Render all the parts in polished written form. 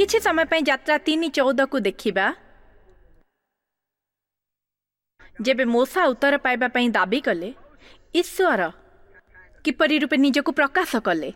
किछि समय पई यात्रा 3:14 को देखिबा। जेबे मूसा उत्तर पाइबा पई दाबी कले, ईश्वर किपरि रूपे निजको प्रकाश कले।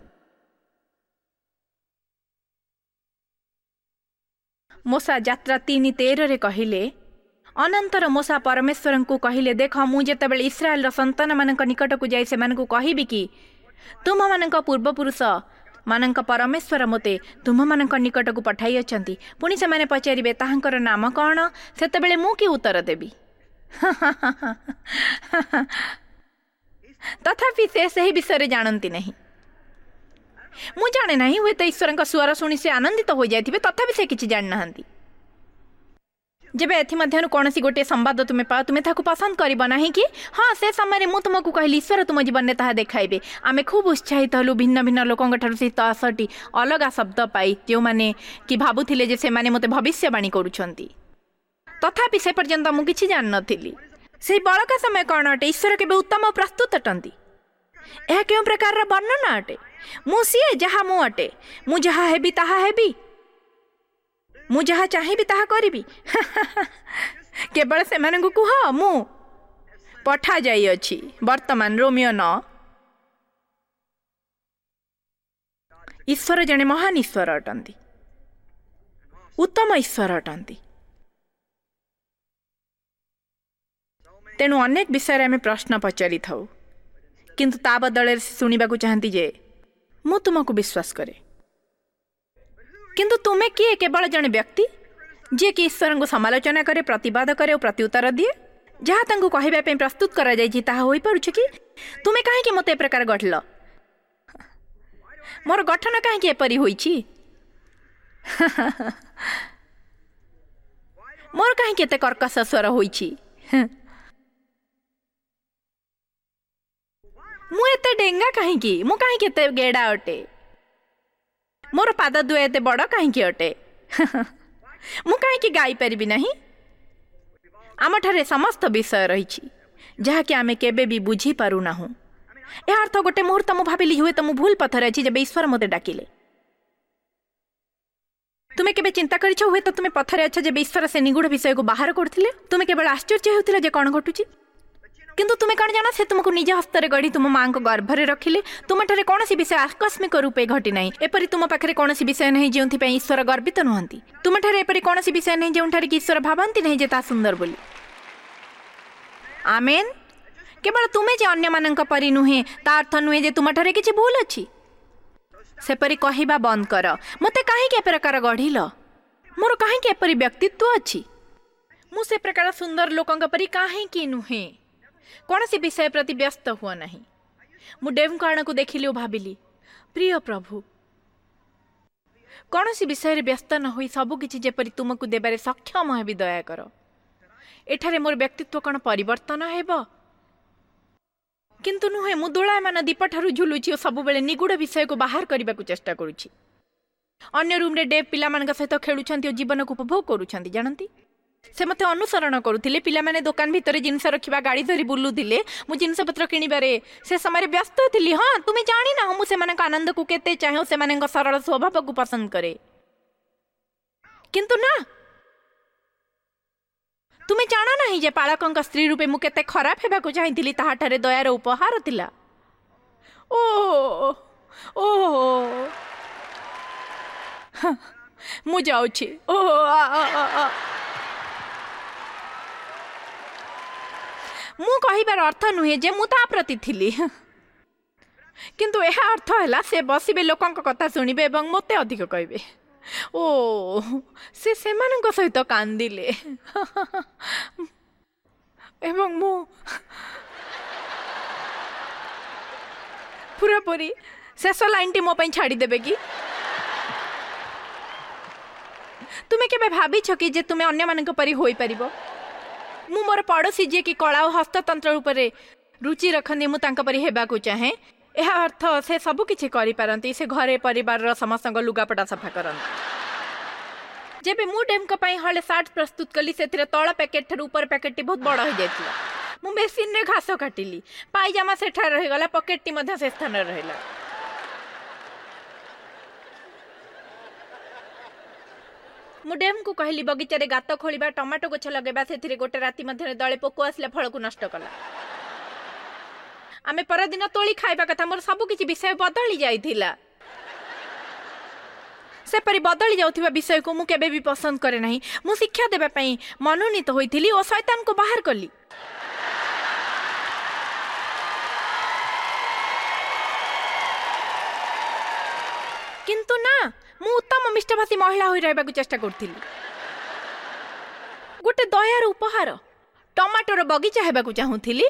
मूसा यात्रा 3:13 रे कहिले, अनंतर मूसा परमेश्वर को कहिले, देख मु जेतेबेले इस्राएल संतान मानक निकट को जाई से मानक कहिबि कि तुम मानक पूर्वपुरुष मानक परमेश्वर मते तुम मानक निकट को पठाई अछंती। पुणी से माने पचारिबे ताहांकर नाम कौन, सेतेबेले मु कि उत्तर देबी। तथापि से सही विषय जानती नहीं। मु जाने नहीं, हुए तो ईश्वर स्वर शुणी से आनंदित हो जाए, तथापि से किछि जान नाहंती। जेबे एथि मध्यरु कोनसी गोटे संवाद तुमे पाओ, तुमे ताकु पसंद करिबो नाही कि हाँ से समय मु तुमको कहली ईश्वर तुम जीवन में ताहा देखाइबे। आमे खूब उत्साहित हलु, भिन्न भिन्न लोकंक ठारु से 10टी अलगा शब्द पाई जो माने कि भाबुथिले जे से माने मते भविष्यवाणी करूछंती। तथापि से पर्यंत मु किछि जान नथिली से बळका समय कौन अटे, ईश्वर केबे उत्तम और प्रस्तुत अटंती। यह केउ प्रकार वर्णन अटे, मु सीए जहा मु अटे, मु जहा हेबी ताहा हेबी, मु जहा चाहिबी ताहा करिबी। केवल से मानकु कुह मु पठा जाई अछि। वर्तमान रोमियो 9। ईश्वर जने महान ईश्वर अटंती, उत्तम ईश्वर अटंती। तेणु अनेक विषय आम प्रश्न पचारि थाउ, किंतु ता बदल शुणा चाहती जे मु तुमको विश्वास करे। किंतु तुम्हें किए केवल जड़े व्यक्ति जे कि ईश्वर को समालोचना करे, प्रतिवाद करे और प्रत्युत्तर दिए, जहाँ तांको कहवाई प्रस्तुत करा जायछि ताहा होई पारुछि कि? तुम्हें कहीं मते ए प्रकार गठल, मोर गठन कहीं एपरी होइछि, मोर कहीं केते कर्कश स्वर होइछि, मु एते डेंगा कहीं, मु कहीं केते गेड़ा अटे, मोर पाद दुए एते बड़ कहीं अटे, मु कहीं गाई पारिबि नहीं। आम ठारे समस्त विषय रही जहा कि आमे केबे भी बुझी पारु नाहु। यह अर्थ गोटे मुहूर्त मु भाविली हुए तो मु भूल पथर अच्छी जब ईश्वर मते डाकिले। तुम्हें केबे चिंता करिछ हुए तो तुम्हें पथरे अच्छा जब ईश्वर से निगूढ़ विषय को बाहर करथिले, तुम्हें केवल आश्चर्य होउथिले जे कोन घटुची। किंतु तुम्हें कौन जाना, से तुमको निज हस्ते गढ़ी तुम माँ को गर्भरे रखिले। तुम ठारे कौन विषय आकस्मिक रूपे घटी नहीं। एपरी तुम पाखे कौन विषय नहीं जो ईश्वर गर्वित नुहंती। तुम ठारे एपरी कौन विषय नहीं जो ईश्वर भावती नहीं जे ता सुंदर बोली। आमेन। केवल तुम्हें जे अन्य मानक परी नुहे ता अर्थ नुहे जे तुम ठारे किछि भूल अछि। सेपरी कहिबा बंद कर, मते काहे के प्रकार गढ़िल, मोर काहे के एपरी व्यक्तित्व अछि, मु से प्रकार सुंदर लोकंक परी काहे की नुहे। कौन सी विषय प्रति व्यस्त हुआ नहीं। मु डेवकाण को देखिली और भाविली, प्रिय प्रभु कौन सी विषय व्यस्त न होई सबु किछि जेपरि तुमको देबारे सक्षम हेबी, दया कर। एठारे मोर व्यक्तित्व कौन परिवर्तन हेबो, किंतु नुहे मु दोलायमान दीप ठारू झुलुछि और सब बेले निगूढ़ विषय को बाहर करने को चेष्टा करुछि। अन्य रूम रे डेव पिला मान सहित खेलुछंती और जीवन को उपभोग करुछंती। जानती से मते अनुसरण करुथिले। पिला माने दुकान भितर जिनस रखिबा गाड़ी धरी बुलुथिले, मु जिनस पत्र किनिबारे से समय व्यस्त थिली। हाँ तुम जानी ना मु से मानक आनंद को केते चाहे, से मानक सरल स्वभाव को पसंद करे। किंतु ना तुम्हें जाना नहीं जे पालकंक स्त्री रूपे मु केते खराब हेबा को चाहतिली, ताहा ठारे दयार उपहार थिला। ओ ओ मु जाउछि। ओ मु कहिबार अर्थ नुहे जे मु ता प्रति थिली, किंतु यह अर्थ है से बसिबे लोकंक कथा शुणिबे एवं मते अधिक कहबे। ओ से सेमानंक सहित कांदिले एवं मु पूरापूरी शेष लाइनटी मो पई छाड़ी देबे कि? तुमे केबे भाबिछ कि जे तुमे अन्य मानक परि होई परिबो? मु मोर पड़ोसी जे कि कला और हस्ततंत्र उपरे रुचि रखनी, मु तांका परि हेबा को चाहे। यह अर्थ से सब किछि करि पारंती, से घरे परिवार समस्त लुगापटा सफा करंती। जेबे मु डेमक पई हले सार्ट प्रस्तुत कली, सेथिरे तळ पैकेट ठार ऊपर पैकेट बहुत बड़ हो जायतिला। मु मेसिन रे घास काटिली, पायजामा सेठा रहि गला, पॉकेट मध्ये से स्थान रहला। डेम को कहली बगीचारे गात खोलिबा टमाटो गछ लगेबा से गोटे राति मध्य दले पोक आसले फल को नष्ट कला। आमे परदिन तोली खाइबा कथा मोर सब किछि विषय बदली जाइथिला। से परि बदली जाउथिबा विषय को मु केबे भी पसंद करे नाही। मु शिक्षा देबा पई मनोनीत होइथिली ओ शैतान को बाहर कली। किंतु ना मु उत्तम मिष्टभाषी महिला होई रहबा को चेष्टा करथिली। गोटे दयार उपहार टमाटोर बगीचा हेबा को चाहुथिली।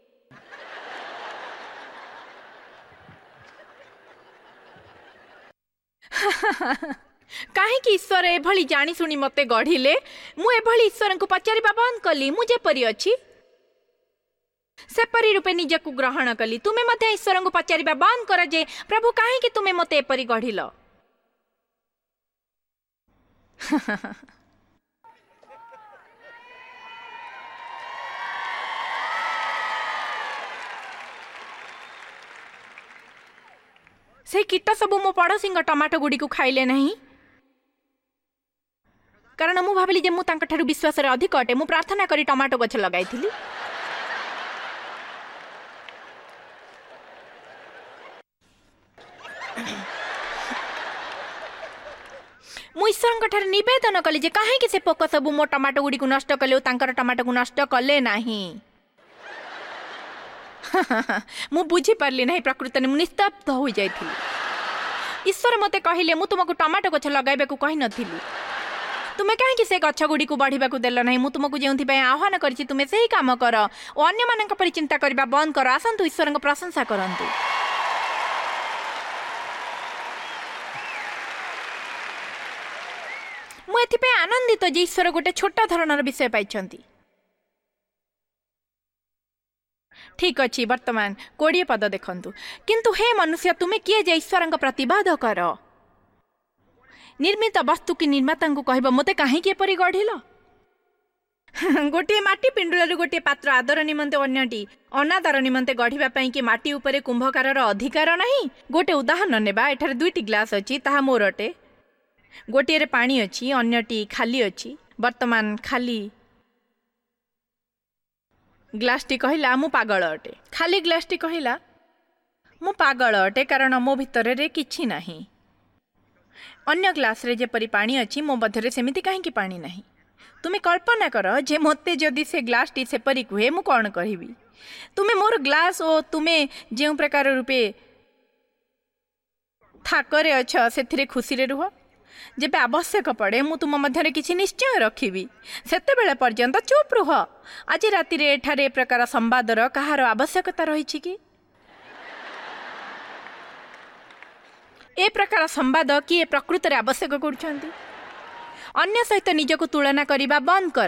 कहीं ईश्वर एभली जानी शुणी मते गढ़िले मु एभली ईश्वर को पचारिबा बंद कली। मु जेपरी अछि सेपरी रूपे निजकु ग्रहण कली। तुमे मते ईश्वर को पचारिबा बंद कर जे प्रभु काहे कि तुमे मते एपरी गढ़िल। से कीट सब मो पड़ोसी टमाटो गुड़ी को खाइले नहीं कारण मु भाविली जे मु तांका ठारू विश्वास रे अधिक अटे। मु प्रार्थना करी टमाटो गछ लगाई थिली। मु ईश्वर ठारे निवेदन कली जे काहे कि से पोक सब मो टमाटो गुड़ी को नष्ट कले तांकर टमाटो को नष्ट कले नहीं। मु बुझी पारली नहीं प्रकृत ने मु निस्तब्ध हो जाइथिली। ईश्वर मते कहिले मु तुमको टमाटो गछ लगाइबे को कहि नथिली। तुमे काहे कि से गछ गुडी को बढ़िबा को देल नहीं। मु तुमको जेउथि पय आह्वान करछि तुमे सेही काम कर ओ अन्य मानक परि चिंता करबा बंद कर। आसंतु ईश्वर को प्रशंसा करंतु। मु एथि पे आनंदित जे ईश्वर गोटे छोटा धरणर विषय पाइछंती। ठीक अच्छी वर्तमान 20 पद देखंतु। किंतु हे मनुष्य तुमे किए जे ईश्वर प्रतिवाद कर निर्मित वस्तु की निर्माता को कहब मते काहे के परि गढ़िल। गोटे माटी पिंडुल गोटे पात्र आदर निमंते अन्यटी अनादर निमंते गढ़िबा पई कि माटी उपरे कुंभकारर अधिकार नहीं। गोटे उदाहरण नेबा एठारे दुईटी ग्लास अछि ताहा मोर अटे। गोटे रे पानी अछि अन्यटी खाली अछि। वर्तमान खाली ग्लास टी कहला मु पागल अटे। खाली ग्लास टी कहला मु पागल अटे कारण मो भितर रे किछि नाही। अन्य ग्लास रे जेपरि पानी अछि मो मध्यरे सेमिति काहेकि पानी नाही। तुमे कल्पना कर जे मते जदि से ग्लास टी सेपरि कुहे मु कोन कहिबी। तुमे मोर ग्लास ओ तुमे जे प्रकार रूपे थाकरे अछ सेथिरे खुशी रे रुह। जेबे आवश्यक पड़े मु तुम मध्यरे किछि निश्चय रखिबी। सेते बेले पर्यंत चुप रुह। आज राति रे एठारे प्रकार संवादर कहार आवश्यकता रहिछि कि ए प्रकार संवाद किए प्रकृत रे आवश्यक करूछंती। अन्य सहित निजको तुलना करिबा बंद कर।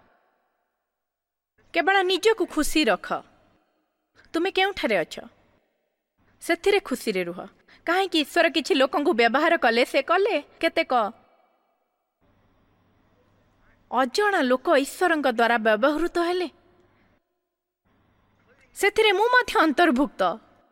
केवल निजको खुशी रख। तुमे केउठारे अछ सेथिरे खुशी रे रुह। काहे कि ईश्वर किछि लोकन को व्यवहार कले से कले केतेक अजणा लोक ईश्वर द्वारा व्यवहृत हेले सेथिरे मु मध्य अंतर्भुक्त।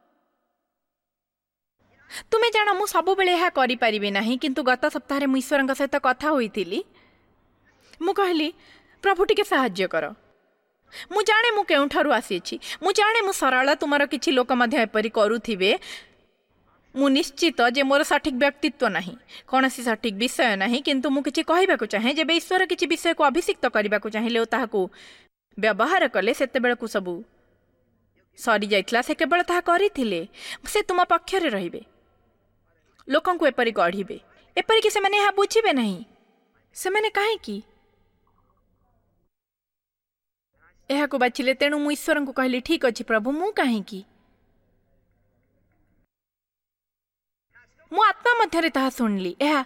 तुमे जान मु सब बेले यह करि परिबे नाही। किंतु गत सप्ताह मु ईश्वर सहित कथा होइथिली। मु कहली प्रभु टिके सहाय्य कर। मु जाने मु केउठारु आसीछि। मु जाने मु सरल तुमर किछि लोक मध्य एपरि करूथिबे। मु निश्चित जे मोर सठिक व्यक्तित्व नहीं कौनसी सठिक विषय नहीं। किंतु मु किछि कहिबा को चाहे जेबे ईश्वर किछि विषय को अभिषिक्त करबा को चाहिले ताहाको व्यवहार कले सेते बेले को सबु सरी जाइतला। से केवल ताहा करिथिले से तुम पक्ष रे रहिबे। लोकन को एपरि गढ़िबे एपरि कि से माने हा बुझिबे नहीं। से माने काहे कि एहा को बाचिले। तेणु मु ईश्वर को कहली ठीक अछि प्रभु मु काहे कि मु आत्मा मध्यरे ताहा सुनली। एहा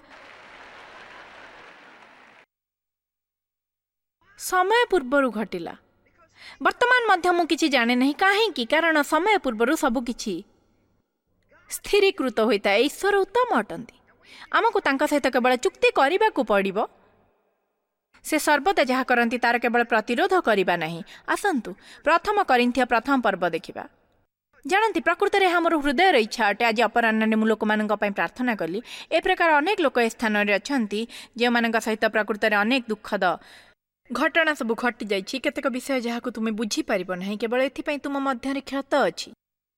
समय पूर्वरु घटिला। वर्तमान मध्य मु किछि जाने नहीं काहे कि कारण समय पूर्वरु सब किछि स्थिरीकृत होता है। ईश्वर उत्तम अटंती। आमको तांका सहित केवल चुक्ति करबा को पड़िबो। से सर्वदा जहा करंती तार केवल प्रतिरोध करिबा नहीं। आसंतु प्रथम करिन्थिया प्रथम पर्व देखिबा। जानती प्रकृत में मोर हृदयर इच्छा अटे आज अपराह्न मु लोक प्रार्थना कली ए प्रकार अनेक लोक ए स्थान में अच्छा जो मान सहित प्रकृत में अनेक दुखद घटना सब घटी जाइए केतेक विषय जहाँ तुम्हें बुझीपार ना केवल एपाई तुम मध्य क्षत अच्छी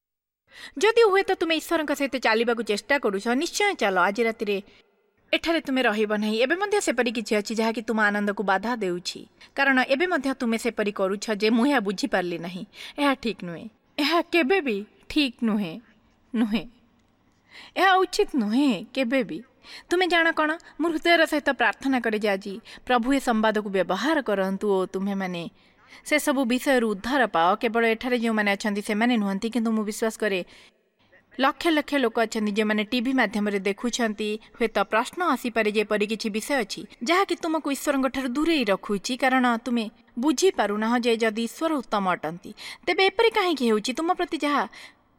जदि हुए तो तुम्हें ईश्वर सहित चलने चेष्टा करुच निश्चय चल आज राति एठारे तुम्हें रही एवं सेपरी किसी अच्छी जहाँकि तुम आनंद को बाधा देउछि कारण एवं तुम्हें सेपरी करुछ जे मुझे बुझीपारि ना यह ठीक नुहे यह केबे भी ठीक नुहे नुहे यह उचित नुहे केबे भी तुम्हें जान कौन मो हृदय सहित प्रार्थना करे आज प्रभु ए संवाद को व्यवहार करंतु ओ तुम्हें माने से सब विषय उद्धार पाओ केवल एठारे जो मैंने अच्छा से मैंने नुहति किंतु मु विश्वास करे लक्ष लक्ष लोक अच्छा जो मैंने टीवी माध्यम देखुं हे तो प्रश्न आसीपे जेपरी किसी विषय अच्छी जहाँकि तुमको ईश्वर ठार दूरे रखुची कारण तुम्हें बुझीपारुना जे जदि ईश्वर उत्तम अटंती तेबे एपरी कहीं हो तुम प्रति जहाँ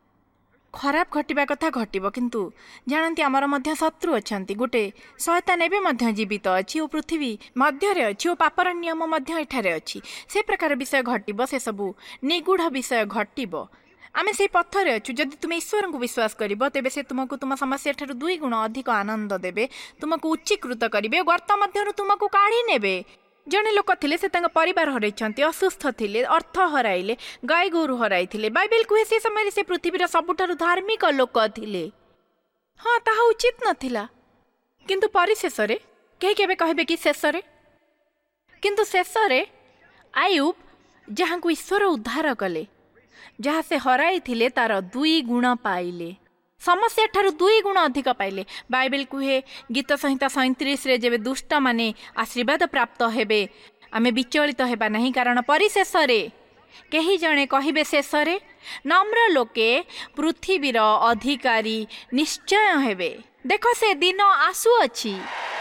खराब घटवा कथा घटव किंतु जानती आमर मध्य शत्रु अच्छा गोटे शयतान एवं जीवित अच्छी और पृथ्वी मध्य अच्छी और पापर नियम एठारे अच्छी से प्रकार विषय घटव से सबू निगूढ़ विषय घटव आमे से पथरे अच्छु जदि तुम ईश्वर को विश्वास करिबो तेबे से तुमको तुम समस्या ठार 2 गुण अधिक आनंद देबे तुमको उच्चीकृत करिवे गर्त मध्यरु तुमको काढ़ी नेबे जड़े लोक थिले से तांका परिवार हरैछन्ति असुस्थ थिले अर्थ हराइले गाय गोरु हराइथिले बाइबल कुहे से समय से पृथ्वीर सबुठारु धार्मिक लोक थिले हाँ ताहा उचित नथिला किंतु परिशेष रे केही केबे कहबे कि शेष रे किंतु शेष रे आयुब जहाँ को ईश्वर उद्धार कले जहाँ से हराई थिले तार 2 गुण पाइले समस्या ठारू 2 गुण अधिक पाइले बाइबल कुहे गीत संहिता 37 रे जेबे दुष्ट माने आशीर्वाद प्राप्त हेबे आमे विचलित हेबा नहीं कारण परिशेष रे केही जणे कहिबे शेष रे नम्र लोके पृथ्वीर अधिकारी निश्चय हेबे देखो से दिन आसु अछि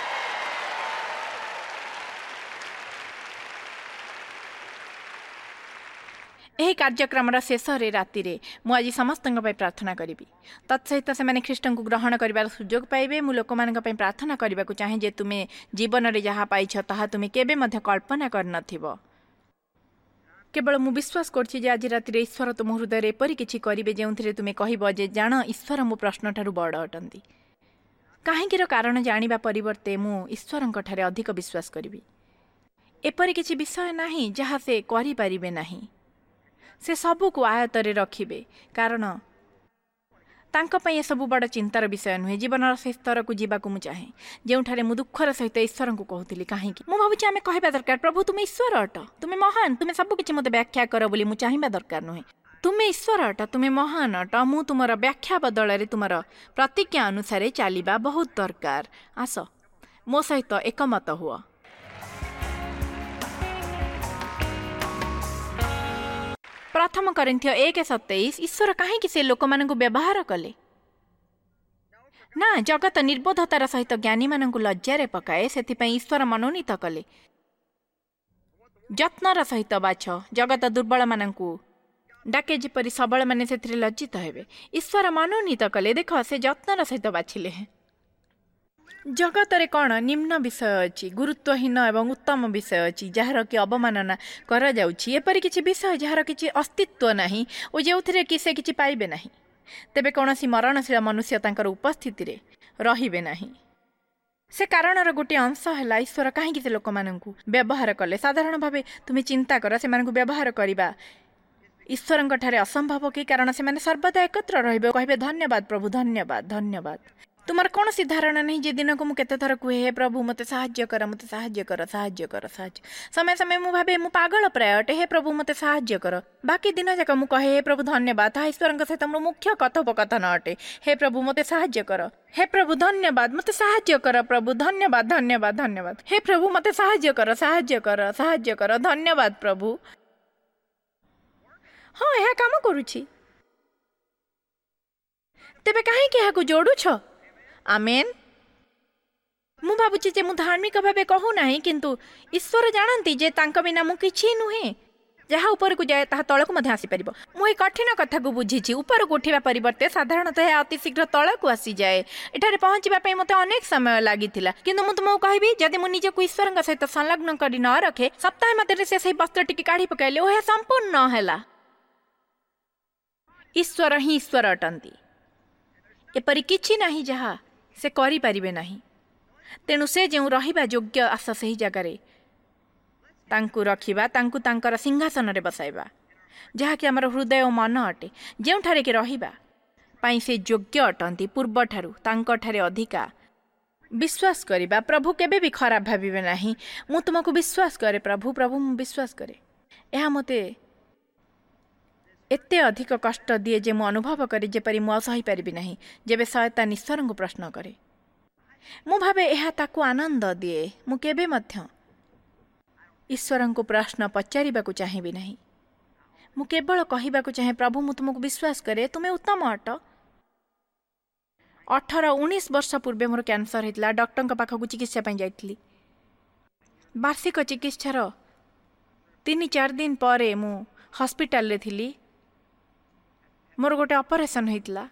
यही कार्यक्रम शेष राति मुझे समस्त प्रार्थना करी तत्सहित से ख्रीष्ट को ग्रहण कर सुजोग पाइबे मु लोक मान प्रार्थना करने को चाहे जे तुम्हें जीवन में जहाँ पाइछ ताहा तुम्हें केबे मध्य कल्पना कर नथिबो केवल मु विश्वास करछि आज राति ईश्वर तुम हृदय एपरी किछि करिवे जेउथिरे तुम्हें कहबो जे जान ईश्वर मो प्रश्न ठारू बड़ अटंती काहेकिर कारण जानिबा परिवर्ते मु ईश्वरंक ठारे अधिक विश्वास करिवि एपरी किछि विषय नाही जहाँ से करि परिबे नाही से सबू को आयतरे रखिबे कारण तांको पई सब बड़ चिंतार विषय नुहे जीवन से स्तर को जीवाक मु चाहे जोठारे मु दुखर सहित ईश्वर को कहूली कहीं मु भावुची आमे कहबा दरकार प्रभु तुम ईश्वर अट तुम्हें महान तुम्हें सब किछि मते व्याख्या कर बोली मु चाहिबा दरकार नुहे तुम्हें ईश्वर अट तुम्हें महान अट मु तुमर व्याख्या बदल तुमर प्रतिज्ञा अनुसार चलिबा बहुत दरकार आस मो सहित एकमत हुआ प्रथम करिन्थियो 1:27 ईश्वर कहीं से लोक मानक व्यवहार कले ना जगत निर्बोधतार सहित ज्ञानी मानक लज्जारे पकाए से ईश्वर मनोनीत कले जत्नर सहित बाछ जगत दुर्बल मानक डाके जेपरी सबल माने से लज्जित हेबे ईश्वर मनोनीत कले देख से जत्नर सहित बाछिले जगत रे कौन निम्न विषय अच्छी गुरुत्वहीन एवं उत्तम विषय अच्छी जार कि अवमानना करा जाउछि एपरि किछि विषय जार किछि अस्तित्व नाही ओ जेउथिरे कि से किछि पाइबे नाही तेबे कोनोसी मरणशील मनुष्य तांकर उपस्थिति रे रहिबे नाही से कारणर गोटे अंश है ईश्वर कहीं से लोक मानकु व्यवहार कले साधारण भावे तुम्हें चिंता कर से मानकु व्यवहार करिबा ईश्वरंक ठारे असंभव कि कारण से माने सर्वदा एकत्र रहिबे कहबे धन्यवाद प्रभु धन्यवाद धन्यवाद तुमार कौन सी धारणा नहीं जे दिन को मुझे केते थर कहे हे प्रभु मते साहाय्य कर मते साहाय्य कर साहाय्य कर साहाय्य समय समय मु भावे मु पागल प्राय अटे हे प्रभु मते साहाय्य कर बाकी दिन जाक मु कहे हे प्रभु धन्यवाद ईश्वर सहित मोर मुख्य कथोपकथन अटे हे प्रभु मते साहाय्य कर हे प्रभु धन्यवाद मते साहाय्य कर प्रभु धन्यवाद धन्यवाद धन्यवाद हे प्रभु मते साहाय्य कर धन्यवाद प्रभु हाँ यह काम करुछि तेबे काहे के को जोड़ुछ आमेन मु भावुची जे मु धार्मिक भावे कहू नाही किंतु ईश्वर जानती जे तांका बिना मु किछि नुहे जहाँ ऊपर को जाए ताहा तल को मध्य आसी परिबो मु ए कठिन कथा को बुझीछि ऊपर को उठिबा परिवर्ते साधारणतः अति शीघ्र तल को आसी जाए एठारे पहुंचीबा पई मते अनेक समय लागिथिला किंतु मु तुमको कहबी जदि मु निजे को ईश्वरंग सहित संलग्न करी न रखे सप्ताह मते से सही वस्त्र टिके काढी पकाइले ओहे संपूर्ण न हैला ईश्वर ही ईश्वर अटंती। एपरि किछि नाही जहा से करि परिबे नाही। तेणु से जो रहिबा योग्य आस सही जगार तांकु रखिबा, तांकु तांकर सिंहासन रे बसाइबा, जहाँकि आमर हृदय और मन अटे, जोठारे कि रहिबा पाई से योग्य अटंती। पूर्व ठारू तांकठारे अधिका विश्वास करिबा। प्रभु केबे भी खराब भाबिबे नाही। मु तुमको विश्वास करे प्रभु, प्रभु मु विश्वास करे। यह मते एते अधिक कष्ट दिए जे मु अनुभव करे जेपरि मु सही पारिबि नाही। जेबे शैतान ईश्वर को प्रश्न करे मु भावे यह ताकू आनंद दिए। मु केबे मध्य ईश्वर को प्रश्न पचारिबा को चाहिबि नाही। मु केवल कहबा को चाहे प्रभु मु तुमको विश्वास करे, तुमे उत्तम अट। 18-19 वर्ष पूर्वे मोर कैंसर होता। डॉक्टर पाखक चिकित्सा जाइली। वार्षिक चिकित्सार 3-4 दिन पर मु हॉस्पिटल रे थिली। मोर गोटे ऑपरेशन होता।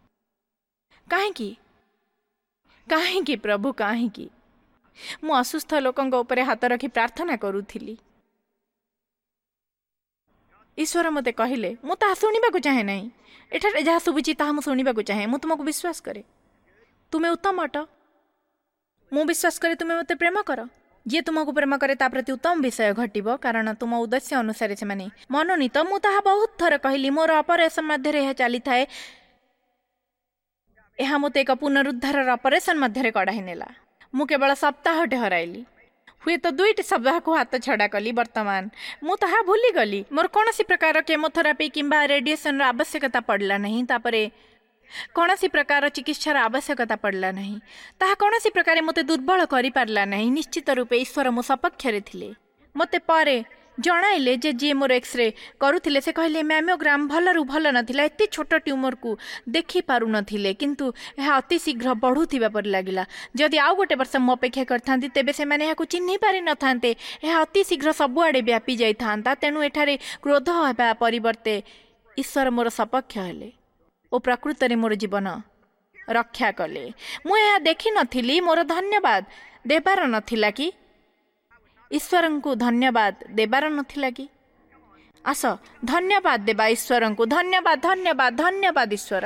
कहीं प्रभु कहीं मु असुस्थ लोकंक ऊपर हाथ रखी प्रार्थना करूथिली। ईश्वर मते कहले मु ताहा शुणिबा को चाहे नहीं। एठारे जहाँ शुभुची ताहा मु शुणिबा को चाहे। मु तुमको विश्वास करे, तुमे उत्तम अट। मु विश्वास करे तुमे मते प्रेम कर। जे तुमको प्रेम करे ता प्रति उत्तम विषय घटिबो, कारण तुम उद्देश्य अनुसार से माने मनोनीत। मु ताहा बहुत थर कहली। मोर ऑपरेशन मध्य यह चली थाए। यह मते एक पुनरुद्धार ऑपरेशन मध्य कढ़ाई नेला। मु केवल सप्ताहटे हराइली। हुए तो 2टी सप्ताह को हाथ छड़ा कली। वर्तमान मु ताहा भूली गली। मोर कौनसी प्रकार केमोथेरापी किंबा रेडिएशन आवश्यकता पड़ला नहीं। तापरे कौनसी प्रकार चिकित्सार आवश्यकता पड़ला नहीं। ताहा कौनसी प्रकार मते दुर्बल करि पारला नहीं। निश्चित रूपे ईश्वर मो सपक्ष रे थिले। मते पारे जणाइले जे मोर एक्सरे करुथिले से कहले मैमोग्राम भलरु भल नथिला। एते छोट ट्यूमर को देखि पारु नथिले, किंतु यह अति शीघ्र बढ़ुथिबा पर लागिला। जदि आउ गोटे वर्ष मु अपेक्षा करथांती तेबे से माने याकु चिन्हि पारि नथांते। यह अति शीघ्र सबुआडे व्यापी जाई थांता। तेनु एठारे क्रोध हेबा परिवर्ते ईश्वर मोर सपक्ष हेले ओ प्रकृत रे मोर जीवन रक्षा कले। मु यह देखि नथिली। मोर धन्यवाद देबार नथिला कि ईश्वर को धन्यवाद देबार नथिला कि? आस धन्यवाद देबा ईश्वर को। धन्यवाद धन्यवाद धन्यवाद ईश्वर।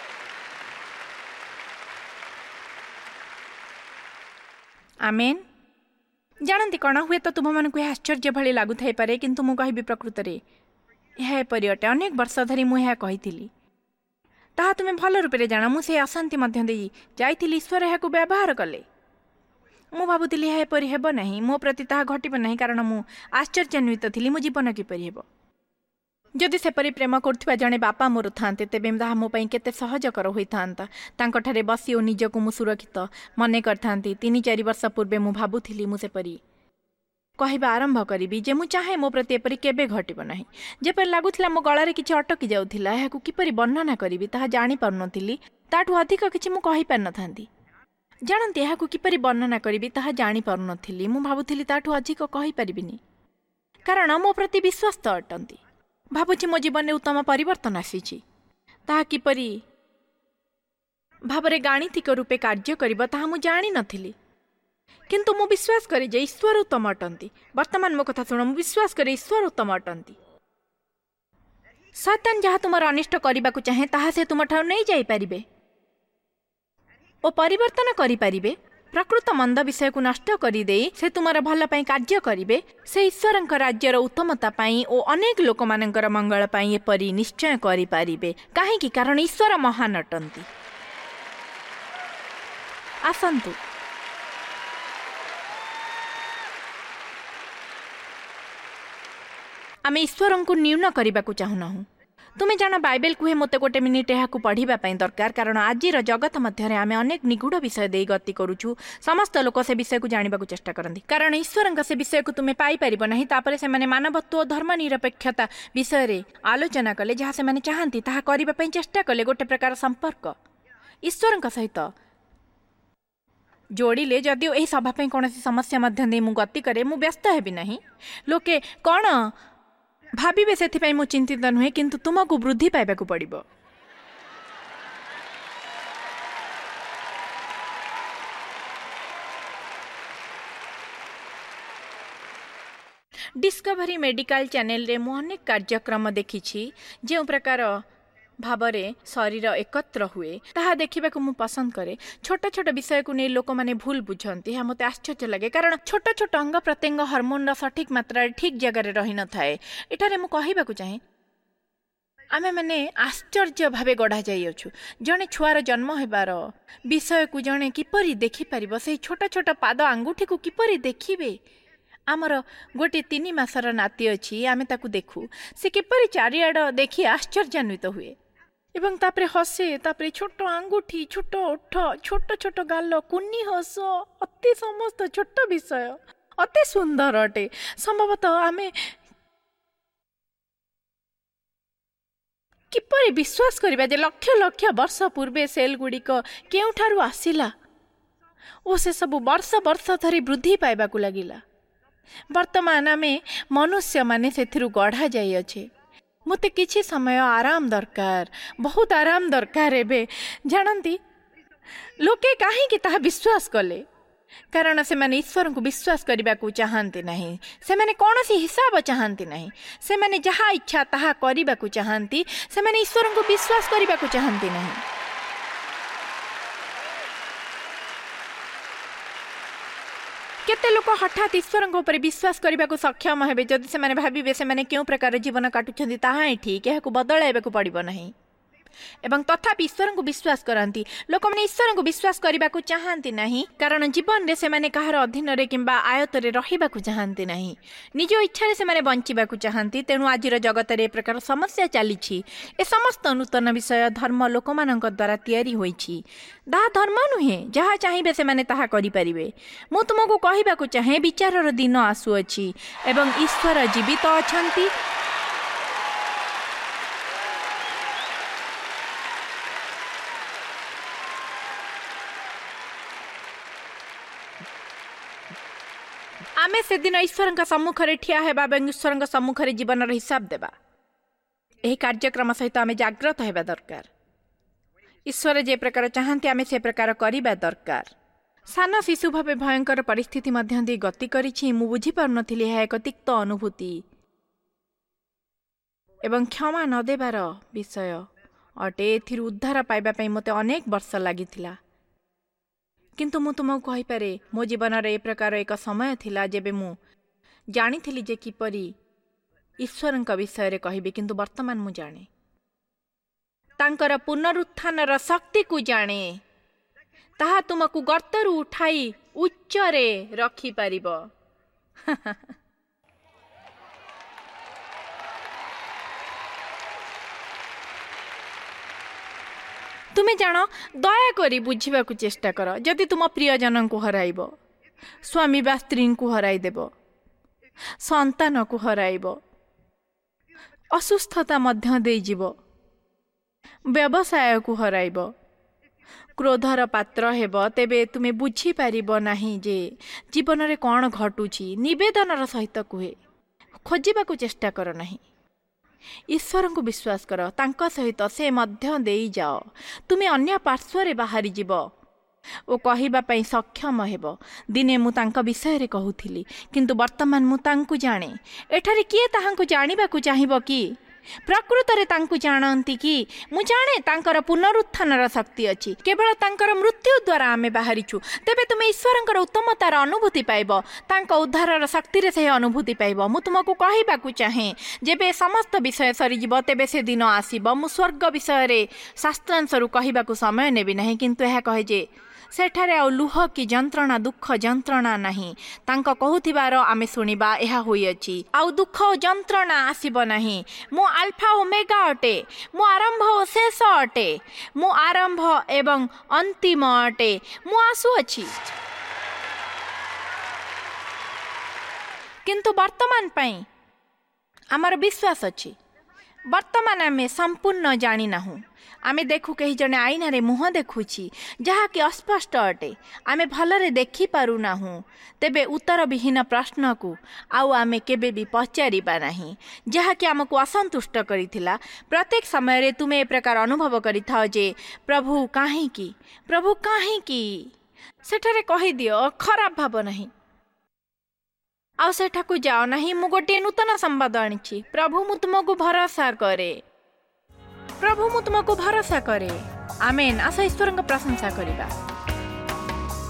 आमेन। जानती कौन हुए तो तुम मन को आश्चर्य भली लगु थाई पारे, किंतु मु कहबी प्रकृत रे यह एपरि अटे। अनेक वर्ष धरी मु यह कहिथिली। ताहा तुमे भल रूपे जान। मु से अशांति मध्य देई जाइथिली। ईश्वर यह को व्यवहार कले। मु भाबुଥିଲି यह एपरि हेब नहीं। मो प्रति ताहा घटिब नहीं, कारण मु आश्चर्यान्वित थिली। मो जीवन किपरि हेब। जदि सेपरि प्रेम करथिबा जणे बापा मोर थांते तेबे ताहा मो पई केते सहजकर होइथांता। तांकठारे बसी ओ निजको मु सुरक्षित मने करथांती। 3-4 वर्ष पूर्वे मु भाबुଥିଲି मु सेपरि कहबा आरंभ करिबी जे मु चाहे मो प्रति एपरि केबे घटिब नहीं। जेपरि लागुथिला मो गळारे किछि अटकी जाउथिला। एहाकु किपरि वर्णना करिबी ताहा जानि पारुनथिली। ताठु अधिक किछि मु कहि पार नथांती। जानती यह किपरि वर्णना करी ताहा जानी पारु नथिली। मु भाबुଥିଲି ताठु अधिक कहि परिबिनी, कारण मो प्रति विश्वस्त अटंती। भाबुछि मो जीवन उत्तम परिवर्तन आसीछि। ताहा किपरि भाबरे गाणितिक रूपे कार्य करिब ताहा मु जानि नथिली, किंतु मु विश्वास करे जे ईश्वर उत्तम अटंती। वर्तमान मो कथा सुन। मु विश्वास करे ईश्वर उत्तम अटंती। शैतान जहाँ तुमर अनिष्ट करबा को चाहे ताहा से तुम ठाउ नहीं जाई परिबे ओ परिवर्तन करि परिबे। प्रकृत मंद विषय को नष्ट करि देई से तुमर भल पई कार्य करिबे। से ईश्वरंक राज्यर उत्तमता पई ओ अनेक लोक मानकर मंगल पई एपरि निश्चय करि परिबे। काहे कि कारण ईश्वर महान अटंती। आसंतु आमे ईश्वर को न्यून करने को चाहूना। तुमे जान बाइबल कुहे मते गोटे मिनिट यहाँ पढ़ा दरकार, कारण आज जगत मध्य आम अनेक निगूढ़ विषय दे गति करुचु। समस्त लोक से विषय को जानवा चेष्टा करती, कारण ईश्वर से विषय को तुम्हें पाइपर ना। तापर से मानवत्व धर्मनिरपेक्षता विषय आलोचना कले, जहाँ से चाहती ताहा करने चेष्टा कले। गोटे प्रकार संपर्क ईश्वर सहित जोड़िले जदिओ यही सभापी कौन समस्या मध्य मु गति करे मु व्यस्त हेबी नहीं। लोके कौन भाविबे से मु चिंतित नुहे, किंतु तुमको वृद्धि पाइबा को पड़िबो। डिस्कवरी मेडिकल चैनल रे मु अनेक कार्यक्रम देखी जो प्रकार ଭାବରେ ଶରୀର ଏକତ୍ର ହୁଏ ତାହା ଦେଖିବାକୁ ମୁଁ ପସନ୍ଦ କରେ। ଛୋଟ ଛୋଟ ବିଷୟକୁ ନେଇ ଲୋକମାନେ ଭୁଲ ବୁଝନ୍ତି, ଏହା ମୋତେ ଆଶ୍ଚର୍ଯ୍ୟ ଲାଗେ, କାରଣ ଛୋଟ ଛୋଟ ଅଙ୍ଗ ପ୍ରତ୍ୟଙ୍ଗ ହର୍ମୋନର ସଠିକ୍ ମାତ୍ରାରେ ଠିକ୍ ଜାଗାରେ ରହିନଥାଏ। ଏଠାରେ ମୁଁ କହିବାକୁ ଚାହେଁ, ଆମେମାନେ ଆଶ୍ଚର୍ଯ୍ୟ ଭାବେ ଗଢ଼ା ଯାଇଅଛୁ। ଜଣେ ଛୁଆର ଜନ୍ମ ହେବାର ବିଷୟକୁ ଜଣେ କିପରି ଦେଖିପାରିବ, ସେହି ଛୋଟ ଛୋଟ ପାଦ ଆଙ୍ଗୁଠିକୁ କିପରି ଦେଖିବେ। ଆମର ଗୋଟିଏ 3 ମାସର ନାତି ଅଛି, ଆମେ ତାକୁ ଦେଖୁ, ସେ କିପରି ଚାରିଆଡ଼ ଦେଖି ଆଶ୍ଚର୍ଯ୍ୟାନ୍ୱିତ ହୁଏ ଏବଂ ତାପରେ ହସେ। ତାପରେ ଛୋଟ ଆଙ୍ଗୁଠି, ଛୋଟ ଓଠ, ଛୋଟ ଛୋଟ ଗାଲ, କୁନି ହସ, ଅତି ସମସ୍ତ ଛୋଟ ବିଷୟ ଅତି ସୁନ୍ଦର ଅଟେ। ସମ୍ଭବତଃ ଆମେ କିପରି ବିଶ୍ୱାସ କରିବା ଯେ ଲକ୍ଷ ଲକ୍ଷ ବର୍ଷ ପୂର୍ବେ ସେଲ୍ ଗୁଡ଼ିକ କେଉଁଠାରୁ ଆସିଲା ଓ ସେସବୁ ବର୍ଷ ବର୍ଷ ଧରି ବୃଦ୍ଧି ପାଇବାକୁ ଲାଗିଲା। ବର୍ତ୍ତମାନ ଆମେ ମନୁଷ୍ୟମାନେ ସେଥିରୁ ଗଢ଼ା ଯାଇଅଛେ। ମୋତେ କିଛି ସମୟ ଆରାମ ଦରକାର, ବହୁତ ଆରାମ ଦରକାର। ଏବେ ଜାଣନ୍ତି ଲୋକେ କାହିଁକି ତାହା ବିଶ୍ୱାସ କଲେ? କାରଣ ସେମାନେ ଈଶ୍ୱରଙ୍କୁ ବିଶ୍ୱାସ କରିବାକୁ ଚାହାନ୍ତି ନାହିଁ। ସେମାନେ କୌଣସି ହିସାବ ଚାହାନ୍ତି ନାହିଁ। ସେମାନେ ଯାହା ଇଚ୍ଛା ତାହା କରିବାକୁ ଚାହାନ୍ତି। ସେମାନେ ଈଶ୍ୱରଙ୍କୁ ବିଶ୍ୱାସ କରିବାକୁ ଚାହାନ୍ତି ନାହିଁ। କେତେ ଲୋକ ହଠାତ୍ ଈଶ୍ୱରଙ୍କ ଉପରେ ବିଶ୍ୱାସ କରିବାକୁ ସକ୍ଷମ ହେବେ ଯଦି ସେମାନେ ଭାବିବେ ସେମାନେ କେଉଁ ପ୍ରକାର ଜୀବନ କାଟୁଛନ୍ତି ତାହା ହିଁ ଠିକ୍, ଏହାକୁ ବଦଳାଇବାକୁ ପଡ଼ିବ ନାହିଁ, ଏବଂ ତଥାପି ଈଶ୍ୱରଙ୍କୁ ବିଶ୍ୱାସ କରନ୍ତି। ଲୋକମାନେ ଈଶ୍ୱରଙ୍କୁ ବିଶ୍ୱାସ କରିବାକୁ ଚାହାନ୍ତି ନାହିଁ କାରଣ ଜୀବନରେ ସେମାନେ କାହାର ଅଧୀନରେ କିମ୍ବା ଆୟତରେ ରହିବାକୁ ଚାହାନ୍ତି ନାହିଁ। ନିଜ ଇଚ୍ଛାରେ ସେମାନେ ବଞ୍ଚିବାକୁ ଚାହାନ୍ତି। ତେଣୁ ଆଜିର ଜଗତରେ ଏ ପ୍ରକାର ସମସ୍ୟା ଚାଲିଛି। ଏ ସମସ୍ତ ନୂତନ ବିଷୟ ଧର୍ମ ଲୋକମାନଙ୍କ ଦ୍ୱାରା ତିଆରି ହୋଇଛି। ତାହା ଧର୍ମ ନୁହେଁ, ଯାହା ଚାହିଁବେ ସେମାନେ ତାହା କରିପାରିବେ। ମୁଁ ତୁମକୁ କହିବାକୁ ଚାହେଁ, ବିଚାରର ଦିନ ଆସୁଅଛି ଏବଂ ଈଶ୍ୱର ଜୀବିତ ଅଛନ୍ତି। ଆମେ ସେଦିନ ଈଶ୍ୱରଙ୍କ ସମ୍ମୁଖରେ ଠିଆ ହେବା ଏବଂ ଈଶ୍ୱରଙ୍କ ସମ୍ମୁଖରେ ଜୀବନର ହିସାବ ଦେବା। ଏହି କାର୍ଯ୍ୟକ୍ରମ ସହିତ ଆମେ ଜାଗ୍ରତ ହେବା ଦରକାର। ଈଶ୍ୱର ଯେ ପ୍ରକାର ଚାହାନ୍ତି ଆମେ ସେ ପ୍ରକାର କରିବା ଦରକାର। ସାନ ଶିଶୁ ଭାବେ ଭୟଙ୍କର ପରିସ୍ଥିତି ମଧ୍ୟ ଦେଇ ଗତି କରିଛି। ମୁଁ ବୁଝିପାରୁନଥିଲି ଏହା ଏକ ତିକ୍ତ ଅନୁଭୂତି ଏବଂ କ୍ଷମା ନ ଦେବାର ବିଷୟ ଅଟେ। ଏଥିରୁ ଉଦ୍ଧାର ପାଇବା ପାଇଁ ମୋତେ ଅନେକ ବର୍ଷ ଲାଗିଥିଲା। କିନ୍ତୁ ମୁଁ ତୁମକୁ କହିପାରେ, ମୋ ଜୀବନରେ ଏ ପ୍ରକାର ଏକ ସମୟ ଥିଲା ଯେବେ ମୁଁ ଜାଣିଥିଲି ଯେ କିପରି ଈଶ୍ୱରଙ୍କ ବିଷୟରେ କହିବି, କିନ୍ତୁ ବର୍ତ୍ତମାନ ମୁଁ ଜାଣେ ତାଙ୍କର ପୁନରୁତ୍ଥାନର ଶକ୍ତିକୁ ଜାଣେ। ତାହା ତୁମକୁ ଗର୍ତ୍ତରୁ ଉଠାଇ ଉଚ୍ଚରେ ରଖିପାରିବ। ତୁମେ ଜାଣ, ଦୟାକରି ବୁଝିବାକୁ ଚେଷ୍ଟା କର। ଯଦି ତୁମ ପ୍ରିୟଜନଙ୍କୁ ହରାଇବ, ସ୍ୱାମୀ ବା ସ୍ତ୍ରୀଙ୍କୁ ହରାଇଦେବ, ସନ୍ତାନକୁ ହରାଇବ, ଅସୁସ୍ଥତା ମଧ୍ୟ ଦେଇଯିବ, ବ୍ୟବସାୟକୁ ହରାଇବ, କ୍ରୋଧର ପାତ୍ର ହେବ, ତେବେ ତୁମେ ବୁଝିପାରିବ ନାହିଁ ଯେ ଜୀବନରେ କ'ଣ ଘଟୁଛି। ନିବେଦନର ସହିତ କୁହେ, ଖୋଜିବାକୁ ଚେଷ୍ଟା କର ନାହିଁ। ଈଶ୍ୱରଙ୍କୁ ବିଶ୍ୱାସ କର, ତାଙ୍କ ସହିତ ସେ ମଧ୍ୟ ଦେଇଯାଅ। ତୁମେ ଅନ୍ୟ ପାର୍ଶ୍ୱରେ ବାହାରିଯିବ ଓ କହିବା ପାଇଁ ସକ୍ଷମ ହେବ, ଦିନେ ମୁଁ ତାଙ୍କ ବିଷୟରେ କହୁଥିଲି କିନ୍ତୁ ବର୍ତ୍ତମାନ ମୁଁ ତାଙ୍କୁ ଜାଣେ। ଏଠାରେ କିଏ ତାହାଙ୍କୁ ଜାଣିବାକୁ ଚାହିଁବ କି? ପ୍ରକୃତରେ ତାଙ୍କୁ ଜାଣନ୍ତି କି? ମୁଁ ଜାଣେ ତାଙ୍କର ପୁନରୁତ୍ଥାନର ଶକ୍ତି ଅଛି। କେବଳ ତାଙ୍କର ମୃତ୍ୟୁ ଦ୍ୱାରା ଆମେ ବାହାରିଛୁ। ତେବେ ତୁମେ ଈଶ୍ୱରଙ୍କର ଉତ୍ତମତାର ଅନୁଭୂତି ପାଇବ, ତାଙ୍କ ଉଦ୍ଧାରର ଶକ୍ତିରେ ସେହି ଅନୁଭୂତି ପାଇବ। ମୁଁ ତୁମକୁ କହିବାକୁ ଚାହେଁ, ଯେବେ ସମସ୍ତ ବିଷୟ ସରିଯିବ ତେବେ ସେ ଦିନ ଆସିବ। ମୁଁ ସ୍ୱର୍ଗ ବିଷୟରେ ଶାସ୍ତ୍ରାଂଶରୁ କହିବାକୁ ସମୟ ନେବି ନାହିଁ, କିନ୍ତୁ ଏହା କହେ ଯେ ସେଠାରେ ଆଉ ଲୁହ କି ଯନ୍ତ୍ରଣା, ଦୁଃଖ ଯନ୍ତ୍ରଣା ନାହିଁ। ତାଙ୍କ କହୁଥିବାର ଆମେ ଶୁଣିବା, ଏହା ହୋଇଅଛି। ଆଉ ଦୁଃଖ ଓ ଯନ୍ତ୍ରଣା ଆସିବ ନାହିଁ। ମୁଁ ଆଲଫା ଓ ଓମେଗା ଅଟେ, ମୁଁ ଆରମ୍ଭ ଓ ଶେଷ ଅଟେ, ମୁଁ ଆରମ୍ଭ ଏବଂ ଅନ୍ତିମ ଅଟେ। ମୁଁ ଆସୁଅଛି। କିନ୍ତୁ ବର୍ତ୍ତମାନ ପାଇଁ ଆମର ବିଶ୍ୱାସ ଅଛି। ବର୍ତ୍ତମାନ ଆମେ ସମ୍ପୂର୍ଣ୍ଣ ଜାଣିନାହୁଁ। ଆମେ ଦେଖୁ କେହି ଜଣେ ଆଇନାରେ ମୁହଁ ଦେଖୁଛି, ଯାହାକି ଅସ୍ପଷ୍ଟ ଅଟେ। ଆମେ ଭଲରେ ଦେଖିପାରୁନାହୁଁ। ତେବେ ଉତ୍ତରବିହୀନ ପ୍ରଶ୍ନକୁ ଆଉ ଆମେ କେବେ ବି ପଚାରିବା ନାହିଁ, ଯାହାକି ଆମକୁ ଅସନ୍ତୁଷ୍ଟ କରିଥିଲା। ପ୍ରତ୍ୟେକ ସମୟରେ ତୁମେ ଏ ପ୍ରକାର ଅନୁଭବ କରିଥାଅ ଯେ ପ୍ରଭୁ କାହିଁକି, ପ୍ରଭୁ କାହିଁକି? ସେଠାରେ କହିଦିଅ, ଖରାପ ଭାବ ନାହିଁ ଆଉ ସେଠାକୁ ଯାଅ ନାହିଁ। ମୁଁ ଗୋଟିଏ ନୂତନ ସମ୍ବାଦ ଆଣିଛି। ପ୍ରଭୁ, ମୁଁ ତୁମକୁ ଭରସା କରେ। प्रभु मु तुमको भरोसा करे। आमेन। आस ईश्वर प्रशंसा करवा।